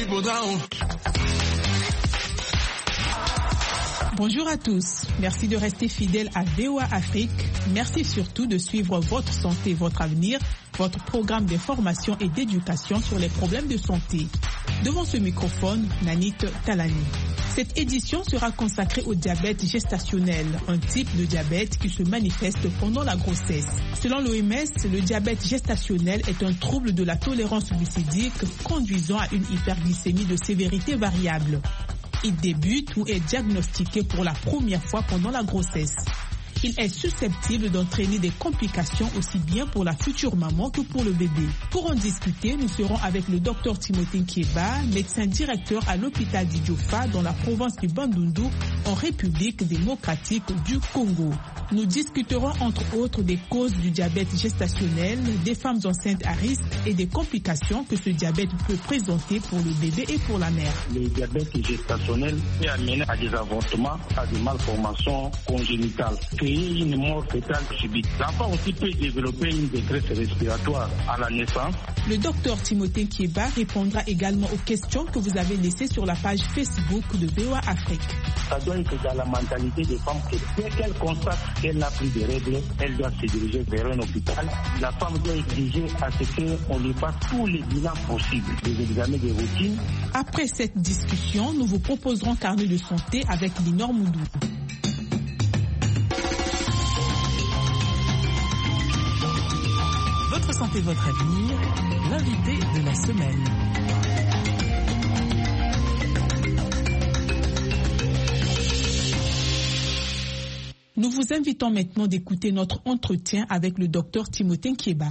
people down. Bonjour à tous. Merci de rester fidèles à VOA Afrique. Merci surtout de suivre Votre Santé, Votre Avenir, votre programme d'information et d'éducation sur les problèmes de santé. Devant ce microphone, Nanit Talani. Cette édition sera consacrée au diabète gestationnel, un type de diabète qui se manifeste pendant la grossesse. Selon l'OMS, le diabète gestationnel est un trouble de la tolérance glucidique conduisant à une hyperglycémie de sévérité variable. Il débute ou est diagnostiqué pour la première fois pendant la grossesse. Il est susceptible d'entraîner des complications aussi bien pour la future maman que pour le bébé. Pour en discuter, nous serons avec le Dr Timothée Nkieba, médecin directeur à l'hôpital d'Idiofa dans la province du Bandundu, en République démocratique du Congo. Nous discuterons entre autres des causes du diabète gestationnel, des femmes enceintes à risque et des complications que ce diabète peut présenter pour le bébé et pour la mère. Le diabète gestationnel peut amener à des avortements, à des malformations congénitales, créer une mort fœtale subite. L'enfant aussi peut développer une détresse respiratoire à la naissance. Le docteur Timothée Nkieba répondra également aux questions que vous avez laissées sur la page Facebook de VOA Afrique. Ça doit être dans la mentalité des femmes que dès qu'elle constate qu'elle n'a plus de règles, elle doit se diriger vers un hôpital. La femme doit exiger à ce qu'on lui fasse tous les bilans possibles, des examens de routine. Après cette discussion, nous vous proposerons Carnet de santé avec Linor Moudou. Votre santé, votre avenir, l'invité de la semaine. Nous vous invitons maintenant d'écouter notre entretien avec le docteur Timothée Nkieba.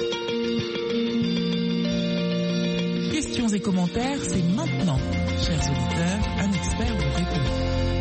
Questions et commentaires, c'est maintenant. Chers auditeurs, un expert vous répond.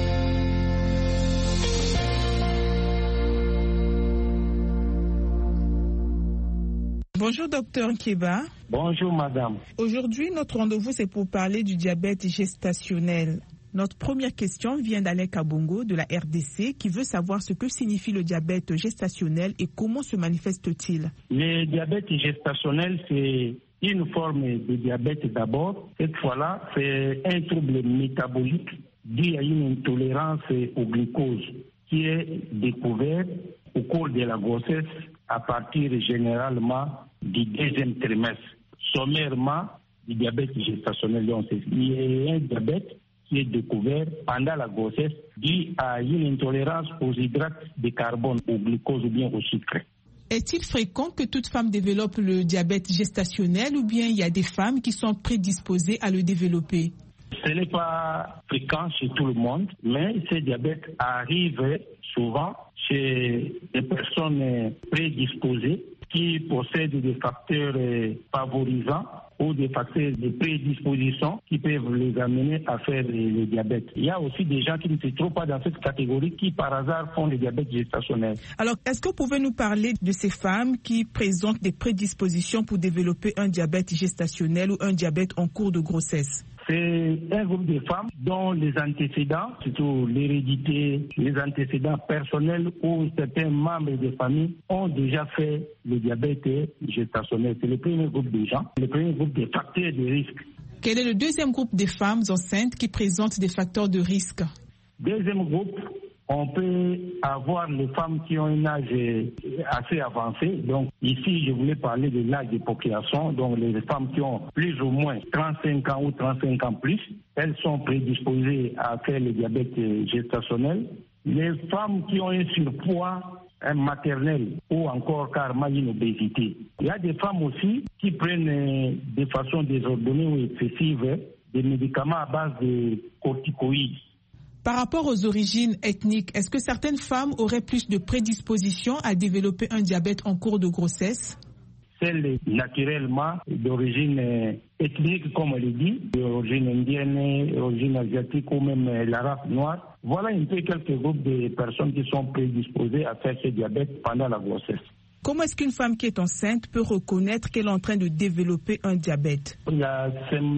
Bonjour docteur Nkieba. Bonjour madame. Aujourd'hui, notre rendez-vous c'est pour parler du diabète gestationnel. Notre première question vient d'Alain Kabongo de la RDC qui veut savoir ce que signifie le diabète gestationnel et comment se manifeste-t-il. Le diabète gestationnel, c'est une forme de diabète d'abord. Cette fois-là, c'est un trouble métabolique dû à une intolérance au glucose qui est découvert au cours de la grossesse à partir généralement du deuxième trimestre. Sommairement, du diabète gestationnel. Donc, il y a un diabète qui est découvert pendant la grossesse dû à une intolérance aux hydrates de carbone, au glucose ou bien au sucre. Est-il fréquent que toute femme développe le diabète gestationnel ou bien il y a des femmes qui sont prédisposées à le développer? Ce n'est pas fréquent chez tout le monde, mais ce diabète arrive souvent chez des personnes prédisposées qui possèdent des facteurs favorisants ou des facteurs de prédisposition qui peuvent les amener à faire le diabète. Il y a aussi des gens qui ne se trouvent pas dans cette catégorie qui par hasard font le diabète gestationnel. Alors, est-ce que vous pouvez nous parler de ces femmes qui présentent des prédispositions pour développer un diabète gestationnel ou un diabète en cours de grossesse? C'est un groupe de femmes dont les antécédents, surtout l'hérédité, les antécédents personnels ou certains membres de famille ont déjà fait le diabète gestationnel. C'est le premier groupe de gens, le premier groupe de facteurs de risque. Quel est le deuxième groupe de femmes enceintes qui présentent des facteurs de risque? Deuxième groupe, on peut avoir les femmes qui ont un âge assez avancé. Donc ici, je voulais parler de l'âge de population. Donc les femmes qui ont plus ou moins 35 ans ou 35 ans plus, elles sont prédisposées à faire le diabète gestationnel. Les femmes qui ont un surpoids maternel ou encore carrément une obésité. Il y a des femmes aussi qui prennent de façon désordonnée ou excessive des médicaments à base de corticoïdes. Par rapport aux origines ethniques, est-ce que certaines femmes auraient plus de prédisposition à développer un diabète en cours de grossesse? Celles naturellement d'origine ethnique, comme on le dit, d'origine indienne, d'origine asiatique ou même la race noire. Voilà un peu quelques groupes de personnes qui sont prédisposées à faire ce diabète pendant la grossesse. Comment est-ce qu'une femme qui est enceinte peut reconnaître qu'elle est en train de développer un diabète? La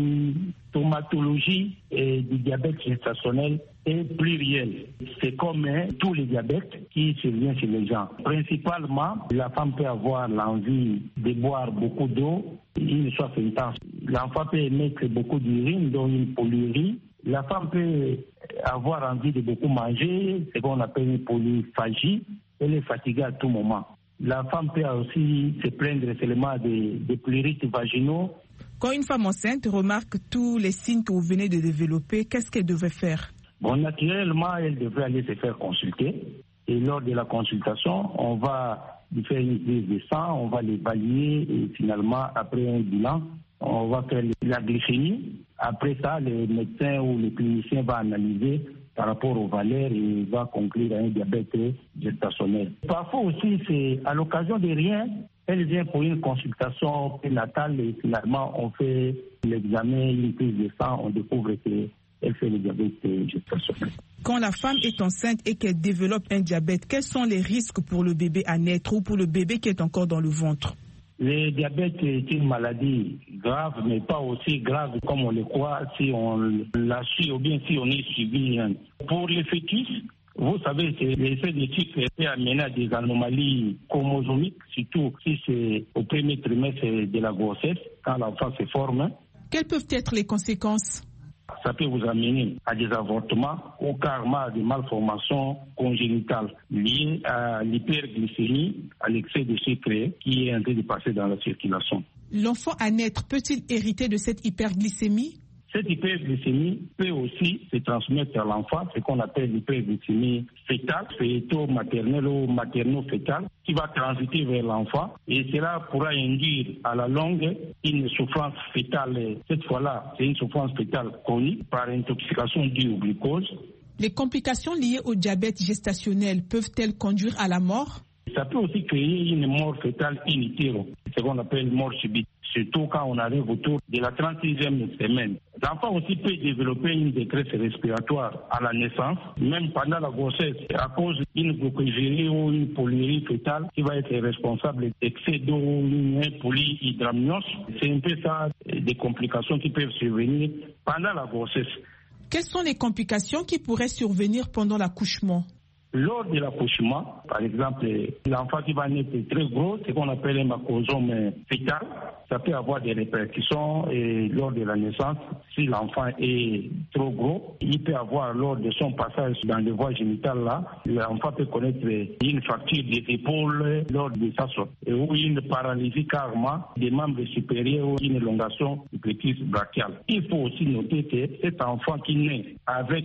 symptomatologie du diabète gestationnel est plurielle. C'est comme tous les diabètes qui surviennent chez les gens. Principalement, la femme peut avoir l'envie de boire beaucoup d'eau, une soif intense. l'enfant peut émettre beaucoup d'urine, donc une polyurie. La femme peut avoir envie de beaucoup manger, ce qu'on appelle une polyphagie. Elle est fatiguée à tout moment. La femme peut aussi se plaindre seulement des pleurites vaginaux. Quand une femme enceinte remarque tous les signes que vous venez de développer, qu'est-ce qu'elle devrait faire? Bon, naturellement, elle devrait aller se faire consulter. Et lors de la consultation, on va lui faire une prise de sang, on va l'évaluer et finalement, après un bilan, on va faire la glycémie. Après ça, le médecin ou le clinicien va analyser par rapport aux valeurs et va conclure à un diabète gestationnel. Parfois aussi, c'est à l'occasion de rien, elle vient pour une consultation prénatale et finalement, on fait l'examen, une prise de sang, on découvre qu'elle fait le diabète gestationnel. Quand la femme est enceinte et qu'elle développe un diabète, quels sont les risques pour le bébé à naître ou pour le bébé qui est encore dans le ventre? Le diabète est une maladie grave, mais pas aussi grave comme on le croit si on la suit ou bien si on est suivi. Pour les fœtus, vous savez que l'effet de sucre peut amener à des anomalies chromosomiques, surtout si c'est au premier trimestre de la grossesse, quand l'enfant se forme. Quelles peuvent être les conséquences? Ça peut vous amener à des avortements ou carrément à des malformations congénitales liées à l'hyperglycémie, à l'excès de sucre qui est en train de passer dans la circulation. L'enfant à naître peut-il hériter de cette hyperglycémie? Cette hyperglycémie peut aussi se transmettre à l'enfant, ce qu'on appelle l'hyperglycémie fétale, féto-maternelle ou materno-fétale, qui va transiter vers l'enfant et cela pourra induire à la longue une souffrance fétale. Cette fois-là, c'est une souffrance fétale chronique par intoxication due au glucose. Les complications liées au diabète gestationnel peuvent-elles conduire à la mort? Ça peut aussi créer une mort fétale in utero, ce qu'on appelle mort subite, surtout quand on arrive autour de la 36e semaine. L'enfant aussi peut développer une détresse respiratoire à la naissance, même pendant la grossesse, à cause d'une glucosérie ou une polyurie fétale qui va être responsable d'excès d'eau ou une polyhydramnios. C'est un peu ça, des complications qui peuvent survenir pendant la grossesse. Quelles sont les complications qui pourraient survenir pendant l'accouchement? Lors de l'accouchement, par exemple, l'enfant qui va naître très gros, ce qu'on appelle un macrosome fétal, ça peut avoir des répercussions et lors de la naissance. Si l'enfant est trop gros, il peut avoir lors de son passage dans les voies génitales là, l'enfant peut connaître une fracture des épaules lors de sa sortie ou une paralysie carrément des membres supérieurs ou une élongation du plexus brachial. Il faut aussi noter que cet enfant qui naît avec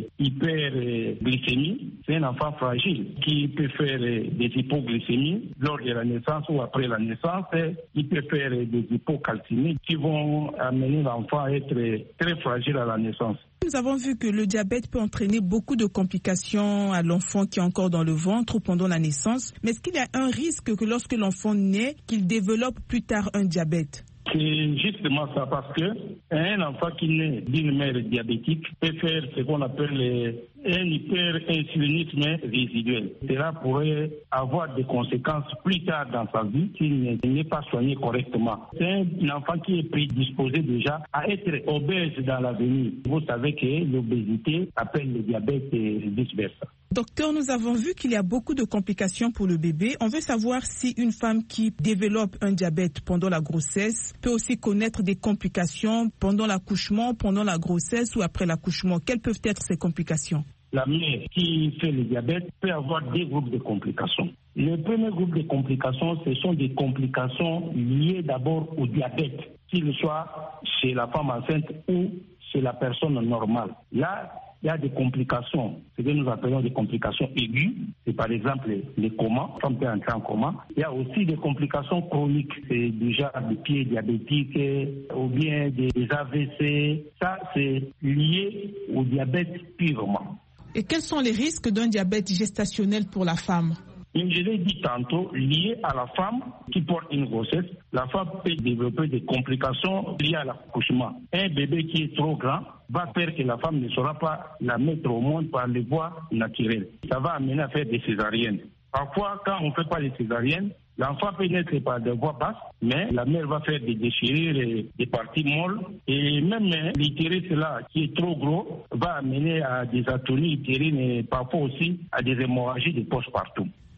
hyperglycémie, c'est un enfant fragile qui peut faire des hypoglycémies lors de la naissance ou après la naissance. Il peut faire des hypocalcémies qui vont amener l'enfant à être très fragile à la naissance. Nous avons vu que le diabète peut entraîner beaucoup de complications à l'enfant qui est encore dans le ventre ou pendant la naissance. Mais est-ce qu'il y a un risque que lorsque l'enfant naît, qu'il développe plus tard un diabète? C'est justement ça, parce que un enfant qui naît d'une mère diabétique peut faire ce qu'on appelle un hyperinsulinisme résiduel. Cela pourrait avoir des conséquences plus tard dans sa vie s'il n'est pas soigné correctement. C'est un enfant qui est prédisposé déjà à être obèse dans l'avenir. Vous savez que l'obésité appelle le diabète et vice-versa. Docteur, nous avons vu qu'il y a beaucoup de complications pour le bébé. On veut savoir si une femme qui développe un diabète pendant la grossesse peut aussi connaître des complications pendant l'accouchement, pendant la grossesse ou après l'accouchement. Quelles peuvent être ces complications? La mère qui fait le diabète peut avoir deux groupes de complications. Le premier groupe de complications, ce sont des complications liées d'abord au diabète, qu'il soit chez la femme enceinte ou chez la personne normale. Là, il y a des complications, ce que nous appelons des complications aiguës. C'est par exemple les comas, la femme peut entrer en coma. Il y a aussi des complications chroniques, c'est déjà des pieds diabétiques ou bien des AVC. Ça, c'est lié au diabète purement. Et quels sont les risques d'un diabète gestationnel pour la femme? Je l'ai dit tantôt, lié à la femme qui porte une grossesse, la femme peut développer des complications liées à l'accouchement. Un bébé qui est trop grand va faire que la femme ne saura pas la mettre au monde par les voies naturelles. Ça va amener à faire des césariennes. Parfois, quand on ne fait pas les césariennes, l'enfant peut naître par des voies basses, mais la mère va faire des déchirures, des parties molles. Et même l'utérus là, qui est trop gros, va amener à des atonies utérines et parfois aussi à des hémorragies de poche partout.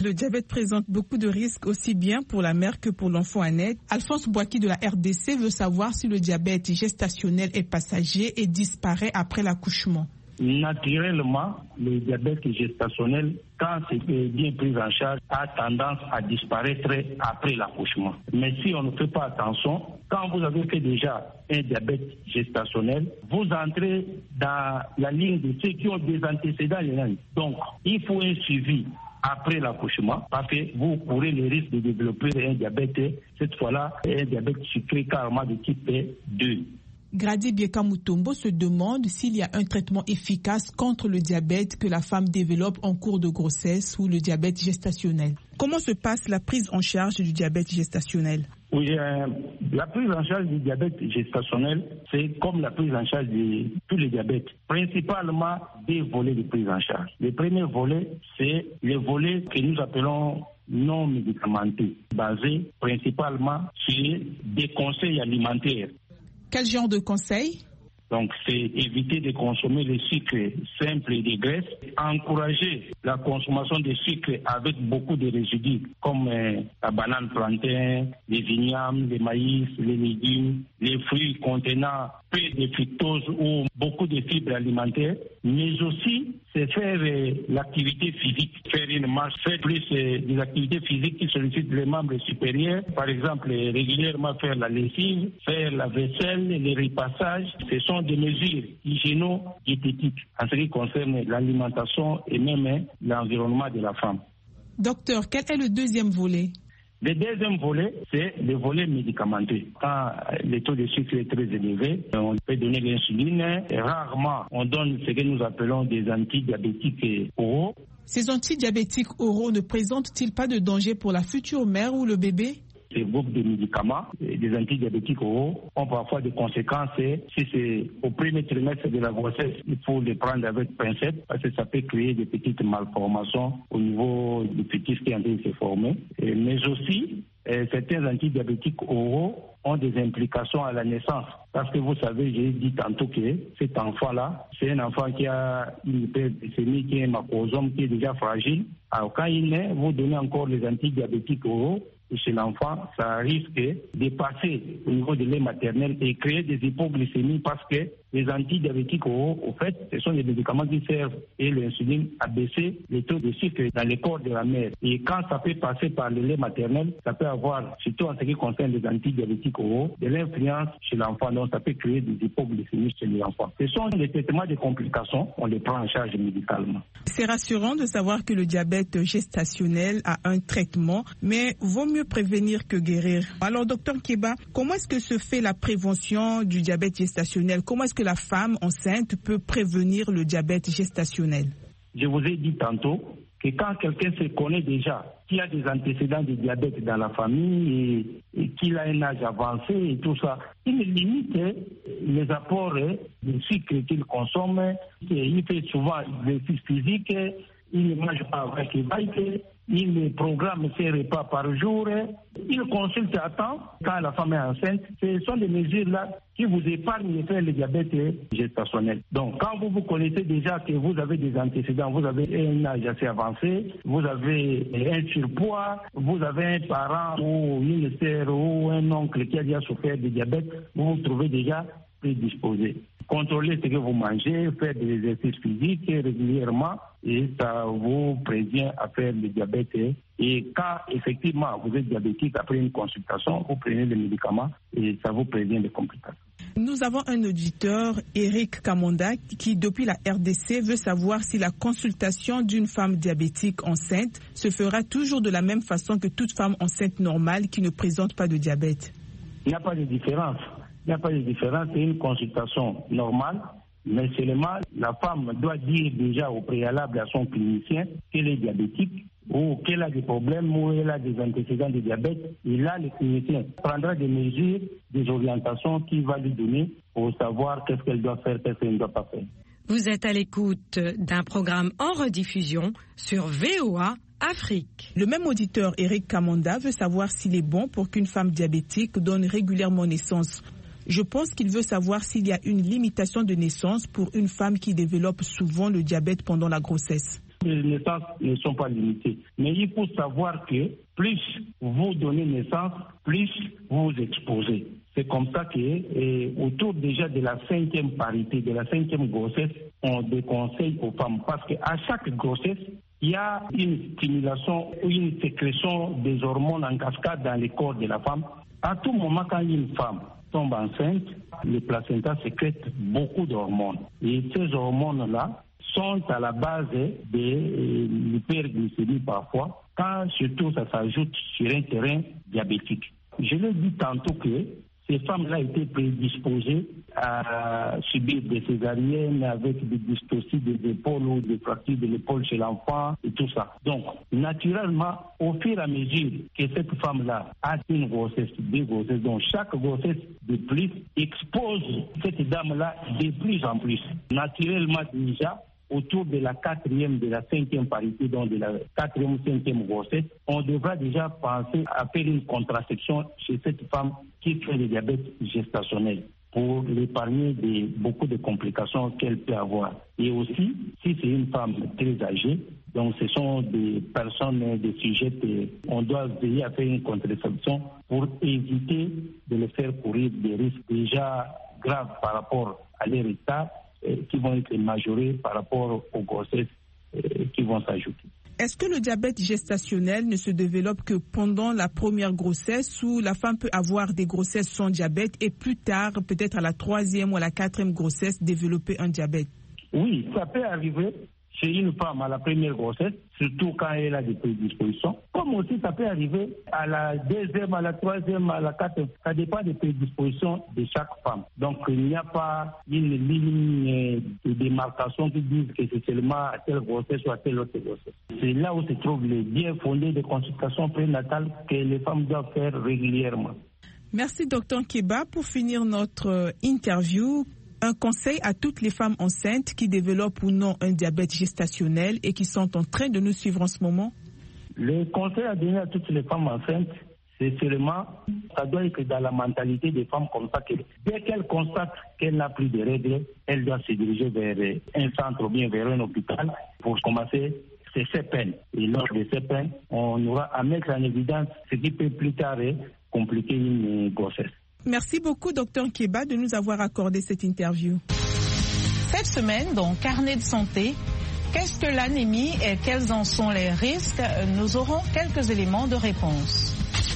Le diabète présente beaucoup de risques aussi bien pour la mère que pour l'enfant à naître. Alphonse Boaki de la RDC veut savoir si le diabète gestationnel est passager et disparaît après l'accouchement. Naturellement, le diabète gestationnel, quand c'est bien pris en charge, a tendance à disparaître après l'accouchement. Mais si on ne fait pas attention, quand vous avez fait déjà un diabète gestationnel, vous entrez dans la ligne de ceux qui ont des antécédents. Donc, il faut un suivi après l'accouchement, parce que vous courez le risque de développer un diabète, cette fois-là, un diabète sucré carrément de type 2. Grady Bieka-Mutombo se demande s'il y a un traitement efficace contre le diabète que la femme développe en cours de grossesse ou le diabète gestationnel. Comment se passe la prise en charge du diabète gestationnel? Oui, la prise en charge du diabète gestationnel, c'est comme la prise en charge de tous les diabètes. Principalement des volets de prise en charge. Le premier volet, c'est le volet que nous appelons non médicamenteux, basé principalement sur des conseils alimentaires. Quel genre de conseils? Donc, c'est éviter de consommer les sucres simples et des graisses, encourager la consommation de sucres avec beaucoup de résidus, comme la banane plantain, les vignames, les maïs, les légumes, les fruits contenant peu de fructose ou beaucoup de fibres alimentaires, mais aussi c'est faire l'activité physique, faire une marche, faire plus des activités physiques qui sollicitent les membres supérieurs, par exemple régulièrement faire la lessive, faire la vaisselle, les repassages. Ce sont des mesures hygiéno-diététiques en ce qui concerne l'alimentation et même l'environnement de la femme. Docteur, quel est le deuxième volet? Le deuxième volet, c'est le volet médicamenteux. Quand le taux de sucre est très élevé, on peut donner l'insuline. Rarement, on donne ce que nous appelons des antidiabétiques oraux. Ces antidiabétiques oraux ne présentent-ils pas de danger pour la future mère ou le bébé? Ces groupes de médicaments, des antidiabétiques oraux, ont parfois des conséquences. Si c'est au premier trimestre de la grossesse, il faut les prendre avec pincette parce que ça peut créer des petites malformations au niveau du fœtus qui est en train de se former. Mais aussi, certains antidiabétiques oraux ont des implications à la naissance. Parce que vous savez, j'ai dit tantôt que cet enfant-là, c'est un enfant qui a une hyperglycémie, qui est un macrosome, qui est déjà fragile. Alors quand il naît, vous donnez encore les antidiabétiques oraux. Chez l'enfant, ça risque de passer au niveau de lait maternel et créer des hypoglycémies parce que les antidiabétiques oraux, au fait, ce sont des médicaments qui servent et l'insuline à baisser les taux de sucre dans le corps de la mère. Et quand ça peut passer par le lait maternel, ça peut avoir, surtout en ce qui concerne les antidiabétiques oraux, de l'influence chez l'enfant. Donc ça peut créer des hypoglycémies chez l'enfant. Ce sont des traitements de complications, on les prend en charge médicalement. C'est rassurant de savoir que le diabète gestationnel a un traitement, mais vaut mieux prévenir que guérir. Alors, docteur Keba, comment est-ce que se fait la prévention du diabète gestationnel? Comment est-ce que la femme enceinte peut prévenir le diabète gestationnel? Je vous ai dit tantôt que quand quelqu'un se connaît déjà, qu'il a des antécédents de diabète dans la famille et qu'il a un âge avancé et tout ça, il limite les apports de sucre qu'il consomme, il fait souvent des exercices physiques, il ne mange pas avec les bikes, il programme ses repas par jour, il consulte à temps quand la femme est enceinte. Ce sont des mesures-là qui vous épargnent de faire le diabète gestationnel. Donc, quand vous vous connaissez déjà que vous avez des antécédents, vous avez un âge assez avancé, vous avez un surpoids, vous avez un parent ou une sœur ou un oncle qui a déjà souffert de diabète, vous vous trouvez déjà prédisposé. Contrôlez ce que vous mangez, faire des exercices physiques régulièrement et ça vous prévient à faire le diabète. Et quand effectivement vous êtes diabétique, après une consultation, vous prenez les médicaments et ça vous prévient des complications. Nous avons un auditeur, Eric Kamonda, qui depuis la RDC veut savoir si la consultation d'une femme diabétique enceinte se fera toujours de la même façon que toute femme enceinte normale qui ne présente pas de diabète. Il n'y a pas de différence. Il n'y a pas de différence, c'est une consultation normale, mais seulement la femme doit dire déjà au préalable à son clinicien qu'elle est diabétique ou qu'elle a des problèmes ou elle a des antécédents de diabète. Et là, le clinicien prendra des mesures, des orientations qu'il va lui donner pour savoir qu'est-ce qu'elle doit faire, qu'est-ce qu'elle ne doit pas faire. Vous êtes à l'écoute d'un programme en rediffusion sur VOA Afrique. Le même auditeur, Eric Kamonda, veut savoir s'il est bon pour qu'une femme diabétique donne régulièrement naissance. Je pense qu'il veut savoir s'il y a une limitation de naissance pour une femme qui développe souvent le diabète pendant la grossesse. Les naissances ne sont pas limitées. Mais il faut savoir que plus vous donnez naissance, plus vous vous exposez. C'est comme ça que, autour déjà de la 5e parité, de la 5e grossesse, on déconseille aux femmes. Parce qu'à chaque grossesse, il y a une stimulation ou une sécrétion des hormones en cascade dans le corps de la femme. À tout moment, quand une femme tombe enceinte, le placenta sécrète beaucoup d'hormones. Et ces hormones-là sont à la base de l'hyperglycémie parfois, quand surtout ça s'ajoute sur un terrain diabétique. Je l'ai dit tantôt que ces femmes-là étaient prédisposées à subir des césariennes avec des dystocies des épaules ou des fractures de l'épaule chez l'enfant et tout ça. Donc, naturellement, au fur et à mesure que cette femme-là a une grossesse, deux grossesses, donc chaque grossesse de plus expose cette dame-là de plus en plus. Naturellement, déjà, autour de la 4e, de la 5e parité, donc de la 4e, 5e grossesse, on devra déjà penser à faire une contraception chez cette femme qui fait le diabète gestationnel pour l'épargner de beaucoup de complications qu'elle peut avoir. Et aussi, si c'est une femme très âgée, donc ce sont des personnes, des sujets qu'on doit veiller à faire une contraception pour éviter de les faire courir des risques déjà graves par rapport à leur état, qui vont être majorés par rapport aux grossesses qui vont s'ajouter. Est-ce que le diabète gestationnel ne se développe que pendant la première grossesse ou la femme peut avoir des grossesses sans diabète et plus tard, peut-être à la 3e ou à la 4e grossesse, développer un diabète? Oui, ça peut arriver chez une femme à la première grossesse, surtout quand elle a des prédispositions. Comme aussi ça peut arriver à la 2e, à la 3e, à la 4e. Ça dépend des prédispositions de chaque femme. Donc il n'y a pas une ligne de démarcation qui dise que c'est seulement à telle grossesse ou à telle autre grossesse. C'est là où se trouvent les bien fondés de consultation prénatale que les femmes doivent faire régulièrement. Merci Dr Keba. Pour finir notre interview, un conseil à toutes les femmes enceintes qui développent ou non un diabète gestationnel et qui sont en train de nous suivre en ce moment? Le conseil à donner à toutes les femmes enceintes, c'est seulement, ça doit être dans la mentalité des femmes comme ça que dès qu'elles constatent qu'elles n'ont plus de règles, elles doivent se diriger vers un centre ou bien vers un hôpital pour commencer ces CPN. Et lors de ces CPN, on aura à mettre en évidence ce qui peut plus tard compliquer une grossesse. Merci beaucoup, Dr Keba, de nous avoir accordé cette interview. Cette semaine, dans Carnet de santé, qu'est-ce que l'anémie et quels en sont les risques? Nous aurons quelques éléments de réponse.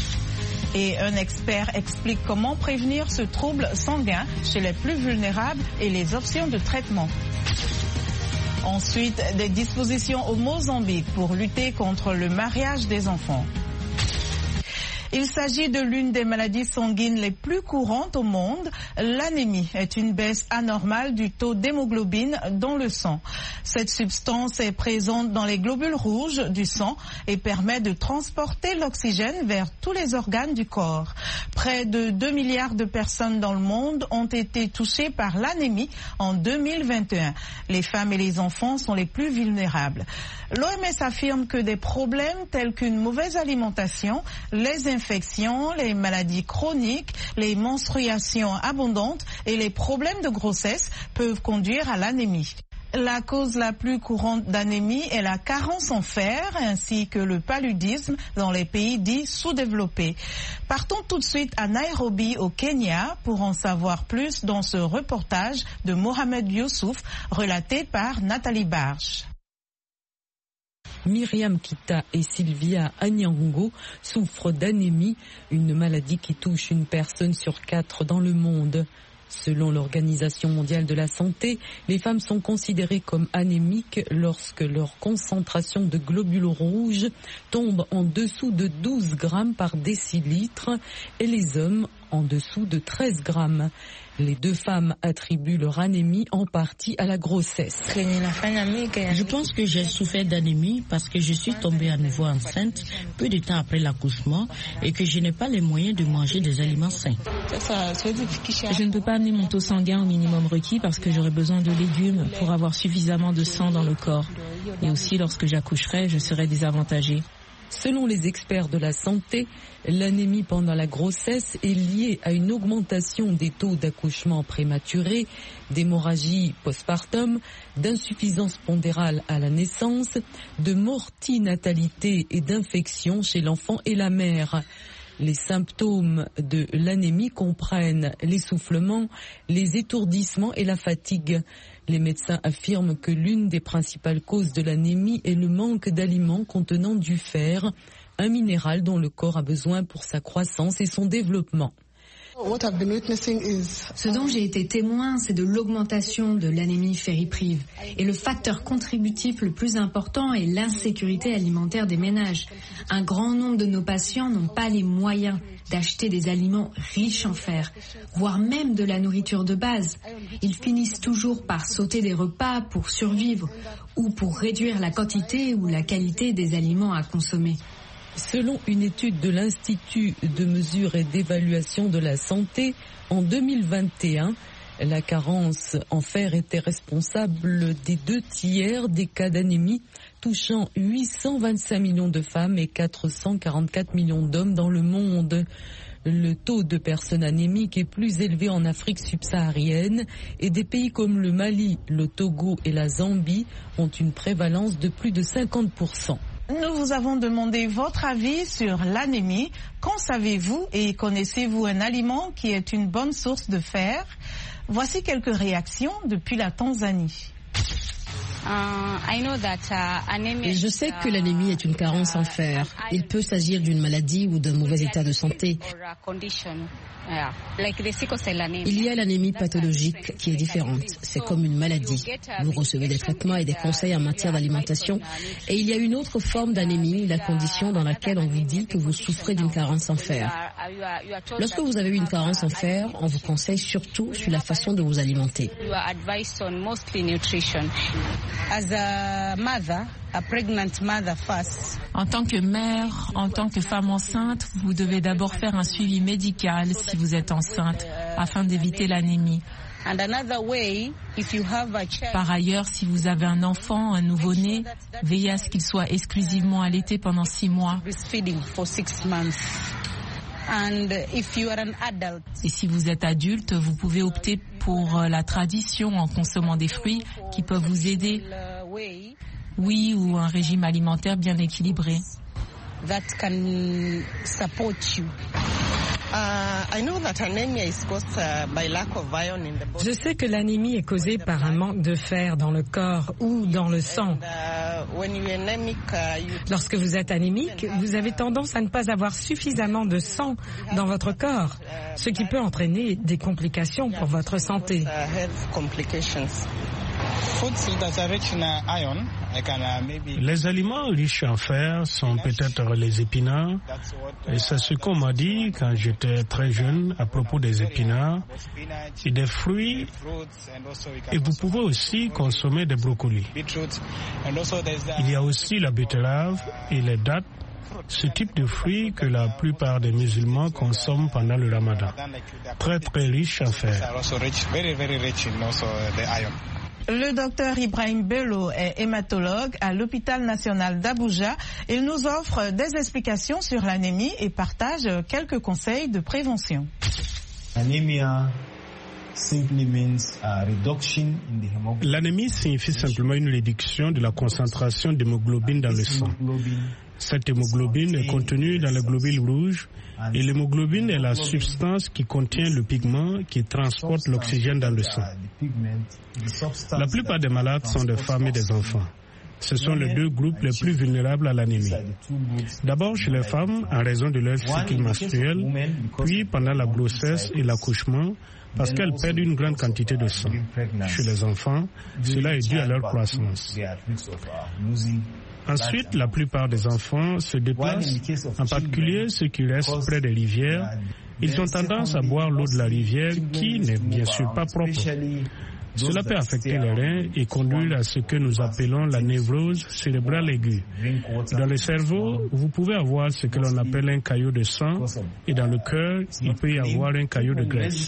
Et un expert explique comment prévenir ce trouble sanguin chez les plus vulnérables et les options de traitement. Ensuite, des dispositions au Mozambique pour lutter contre le mariage des enfants. Il s'agit de l'une des maladies sanguines les plus courantes au monde. L'anémie est une baisse anormale du taux d'hémoglobine dans le sang. Cette substance est présente dans les globules rouges du sang et permet de transporter l'oxygène vers tous les organes du corps. Près de 2 milliards de personnes dans le monde ont été touchées par l'anémie en 2021. Les femmes et les enfants sont les plus vulnérables. L'OMS affirme que des problèmes tels qu'une mauvaise alimentation, les infections, les maladies chroniques, les menstruations abondantes et les problèmes de grossesse peuvent conduire à l'anémie. La cause la plus courante d'anémie est la carence en fer ainsi que le paludisme dans les pays dits sous-développés. Partons tout de suite à Nairobi au Kenya pour en savoir plus dans ce reportage de Mohamed Youssouf relaté par Nathalie Barge. Myriam Kita et Sylvia Anyango souffrent d'anémie, une maladie qui touche une personne sur 4 dans le monde. Selon l'Organisation mondiale de la santé, les femmes sont considérées comme anémiques lorsque leur concentration de globules rouges tombe en dessous de 12 grammes par décilitre et les hommes en dessous de 13 grammes. Les deux femmes attribuent leur anémie en partie à la grossesse. Je pense que j'ai souffert d'anémie parce que je suis tombée à nouveau enceinte peu de temps après l'accouchement et que je n'ai pas les moyens de manger des aliments sains. Je ne peux pas amener mon taux sanguin au minimum requis parce que j'aurai besoin de légumes pour avoir suffisamment de sang dans le corps. Et aussi, lorsque j'accoucherai, je serai désavantagée. Selon les experts de la santé, l'anémie pendant la grossesse est liée à une augmentation des taux d'accouchement prématuré, d'hémorragie postpartum, d'insuffisance pondérale à la naissance, de mortinatalité et d'infection chez l'enfant et la mère. Les symptômes de l'anémie comprennent l'essoufflement, les étourdissements et la fatigue. Les médecins affirment que l'une des principales causes de l'anémie est le manque d'aliments contenant du fer, un minéral dont le corps a besoin pour sa croissance et son développement. Ce dont j'ai été témoin, c'est de l'augmentation de l'anémie ferriprive. Et le facteur contributif le plus important est l'insécurité alimentaire des ménages. Un grand nombre de nos patients n'ont pas les moyens d'acheter des aliments riches en fer, voire même de la nourriture de base. Ils finissent toujours par sauter des repas pour survivre ou pour réduire la quantité ou la qualité des aliments à consommer. Selon une étude de l'Institut de mesure et d'évaluation de la santé, en 2021, la carence en fer était responsable des 2/3 des cas d'anémie, touchant 825 millions de femmes et 444 millions d'hommes dans le monde. Le taux de personnes anémiques est plus élevé en Afrique subsaharienne et des pays comme le Mali, le Togo et la Zambie ont une prévalence de plus de 50%. Nous vous avons demandé votre avis sur l'anémie. Qu'en savez-vous et connaissez-vous un aliment qui est une bonne source de fer? Voici quelques réactions depuis la Tanzanie. Je sais que l'anémie est une carence en fer. Il peut s'agir d'une maladie ou d'un mauvais état de santé. Il y a l'anémie pathologique qui est différente. C'est comme une maladie. Vous recevez des traitements et des conseils en matière d'alimentation. Et il y a une autre forme d'anémie, la condition dans laquelle on vous dit que vous souffrez d'une carence en fer. Lorsque vous avez une carence en fer, on vous conseille surtout sur la façon de vous alimenter. En tant que mère, en tant que femme enceinte, vous devez d'abord faire un suivi médical si vous êtes enceinte, afin d'éviter l'anémie. Par ailleurs, si vous avez un enfant, un nouveau-né, veillez à ce qu'il soit exclusivement allaité pendant 6 mois. Et si vous êtes adulte, vous pouvez opter pour la tradition en consommant des fruits qui peuvent vous aider. Oui, ou un régime alimentaire bien équilibré. Je sais que l'anémie est causée par un manque de fer dans le corps ou dans le sang. Lorsque vous êtes anémique, vous avez tendance à ne pas avoir suffisamment de sang dans votre corps, ce qui peut entraîner des complications pour votre santé. Les aliments riches en fer sont peut-être les épinards, et c'est ce qu'on m'a dit quand j'étais très jeune à propos des épinards et des fruits, et vous pouvez aussi consommer des brocolis. Il y a aussi la betterave et les dattes, ce type de fruits que la plupart des musulmans consomment pendant le ramadan, très très riche en fer. Le docteur Ibrahim Bello est hématologue à l'hôpital national d'Abuja. Il nous offre des explications sur l'anémie et partage quelques conseils de prévention. L'anémie signifie simplement une réduction de la concentration d'hémoglobine dans le sang. Cette hémoglobine est contenue dans les globules rouges et l'hémoglobine est la substance qui contient le pigment qui transporte l'oxygène dans le sang. La plupart des malades sont des femmes et des enfants. Ce sont les 2 groupes les plus vulnérables à l'anémie. D'abord chez les femmes en raison de leur cycle menstruel, puis pendant la grossesse et l'accouchement, parce qu'elles perdent une grande quantité de sang. Chez les enfants, cela est dû à leur croissance. Ensuite, la plupart des enfants se déplacent, en particulier ceux qui restent près des rivières. Ils ont tendance à boire l'eau de la rivière qui n'est bien sûr pas propre. Cela peut affecter les reins et conduire à ce que nous appelons la névrose cérébrale aiguë. Dans le cerveau, vous pouvez avoir ce que l'on appelle un caillot de sang et dans le cœur, il peut y avoir un caillot de graisse.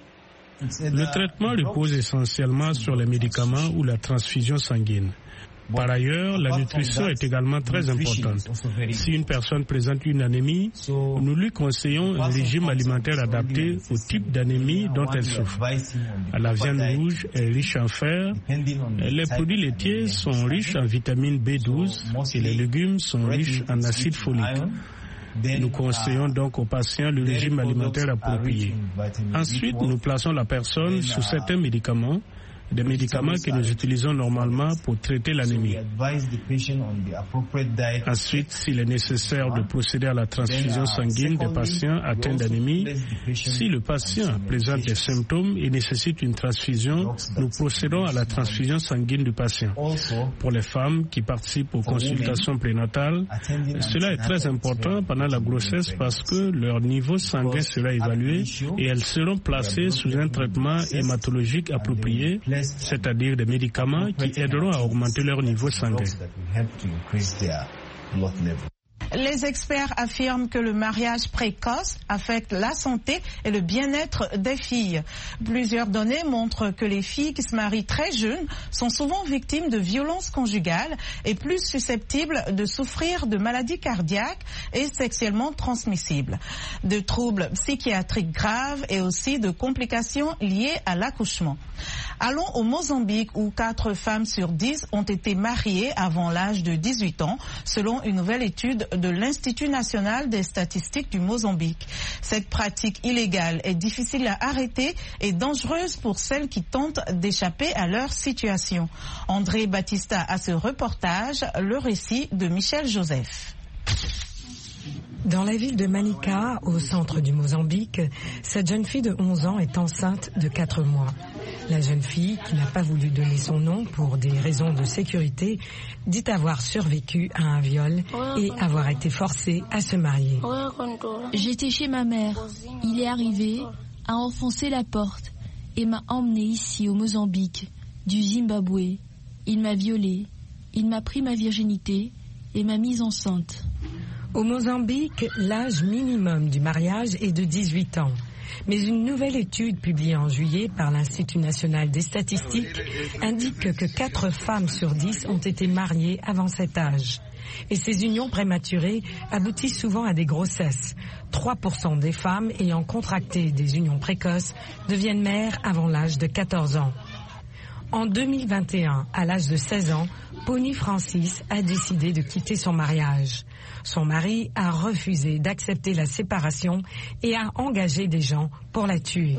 Le traitement repose essentiellement sur les médicaments ou la transfusion sanguine. Par ailleurs, la nutrition est également très importante. Si une personne présente une anémie, nous lui conseillons un régime alimentaire adapté au type d'anémie dont elle souffre. La viande rouge est riche en fer, les produits laitiers sont riches en vitamine B12 et les légumes sont riches en acide folique. Nous conseillons donc aux patients le régime alimentaire approprié. Ensuite, nous plaçons la personne sous certains médicaments, des médicaments que nous utilisons normalement pour traiter l'anémie. Ensuite, s'il est nécessaire de procéder à la transfusion sanguine des patients atteints d'anémie, si le patient présente des symptômes et nécessite une transfusion, nous procédons à la transfusion sanguine du patient. Pour les femmes qui participent aux consultations prénatales, cela est très important pendant la grossesse parce que leur niveau sanguin sera évalué et elles seront placées sous un traitement hématologique approprié, c'est-à-dire des médicaments qui aideront à augmenter leur niveau sanguin. Les experts affirment que le mariage précoce affecte la santé et le bien-être des filles. Plusieurs données montrent que les filles qui se marient très jeunes sont souvent victimes de violences conjugales et plus susceptibles de souffrir de maladies cardiaques et sexuellement transmissibles, de troubles psychiatriques graves et aussi de complications liées à l'accouchement. Allons au Mozambique où 4 femmes sur 10 ont été mariées avant l'âge de 18 ans, selon une nouvelle étude de l'Institut national des statistiques du Mozambique. Cette pratique illégale est difficile à arrêter et dangereuse pour celles qui tentent d'échapper à leur situation. André Batista a ce reportage, le récit de Michel Joseph. Dans la ville de Manica, au centre du Mozambique, cette jeune fille de 11 ans est enceinte de 4 mois. La jeune fille, qui n'a pas voulu donner son nom pour des raisons de sécurité, dit avoir survécu à un viol et avoir été forcée à se marier. J'étais chez ma mère. Il est arrivé, a enfoncé la porte et m'a emmenée ici au Mozambique, du Zimbabwe. Il m'a violée, il m'a pris ma virginité et m'a mise enceinte. Au Mozambique, l'âge minimum du mariage est de 18 ans. Mais une nouvelle étude publiée en juillet par l'Institut national des statistiques indique que 4 femmes sur 10 ont été mariées avant cet âge. Et ces unions prématurées aboutissent souvent à des grossesses. 3% des femmes ayant contracté des unions précoces deviennent mères avant l'âge de 14 ans. En 2021, à l'âge de 16 ans, Pony Francis a décidé de quitter son mariage. Son mari a refusé d'accepter la séparation et a engagé des gens pour la tuer.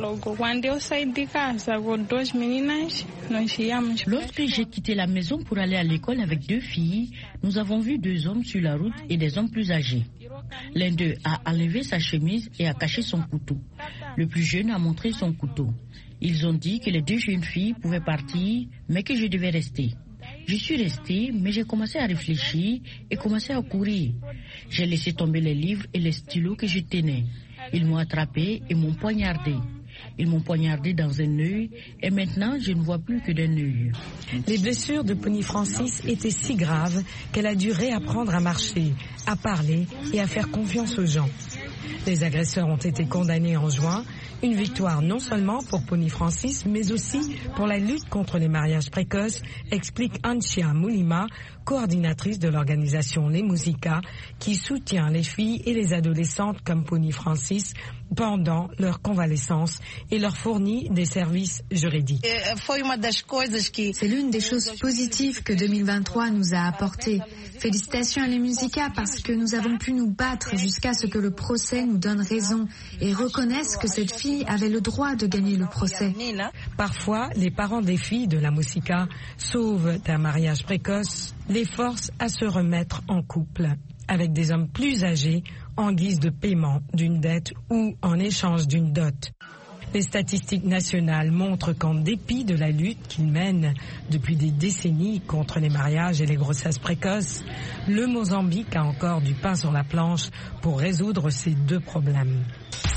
Lorsque j'ai quitté la maison pour aller à l'école avec 2 filles, nous avons vu 2 hommes sur la route et des hommes plus âgés. L'un d'eux a enlevé sa chemise et a caché son couteau. Le plus jeune a montré son couteau. Ils ont dit que les 2 jeunes filles pouvaient partir, mais que je devais rester. Je suis restée, mais j'ai commencé à réfléchir et commencé à courir. J'ai laissé tomber les livres et les stylos que je tenais. Ils m'ont attrapé et m'ont poignardé. Ils m'ont poignardé dans un œil et maintenant je ne vois plus que d'un œil. Les blessures de Pony Francis étaient si graves qu'elle a dû réapprendre à marcher, à parler et à faire confiance aux gens. Les agresseurs ont été condamnés en juin. Une victoire non seulement pour Pony Francis, mais aussi pour la lutte contre les mariages précoces, explique Antia Mulima, coordinatrice de l'organisation Les Musica, qui soutient les filles et les adolescentes comme Pony Francis pendant leur convalescence et leur fournit des services juridiques. C'est l'une des choses positives que 2023 nous a apportées. Félicitations à Les Musica parce que nous avons pu nous battre jusqu'à ce que le procès nous donne raison et reconnaisse que cette fille avait le droit de gagner le procès. Parfois, les parents des filles de la Musica sauvent d'un mariage précoce, les forcent à se remettre en couple avec des hommes plus âgés en guise de paiement d'une dette ou en échange d'une dot. Les statistiques nationales montrent qu'en dépit de la lutte qu'ils mènent depuis des décennies contre les mariages et les grossesses précoces, le Mozambique a encore du pain sur la planche pour résoudre ces 2 problèmes.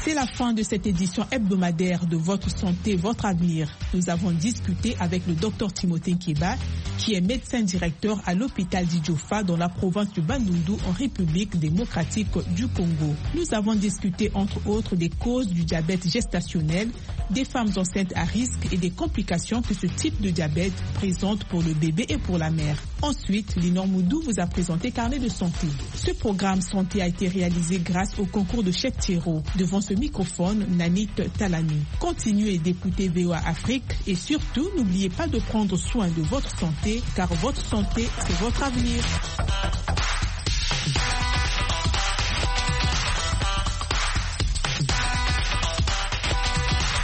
C'est la fin de cette édition hebdomadaire de Votre Santé, Votre Avenir. Nous avons discuté avec le Dr Timothée Nkeba, qui est médecin directeur à l'hôpital d'Idjofa dans la province du Bandundu en République démocratique du Congo. Nous avons discuté entre autres des causes du diabète gestationnel, des femmes enceintes à risque et des complications que ce type de diabète présente pour le bébé et pour la mère. Ensuite, Linor Moudou vous a présenté Carnet de santé. Ce programme santé a été réalisé grâce au concours de Cheikh Thiro. Devant ce microphone, Nanit Talani. Continuez d'écouter VOA Afrique et surtout, n'oubliez pas de prendre soin de votre santé, car votre santé, c'est votre avenir.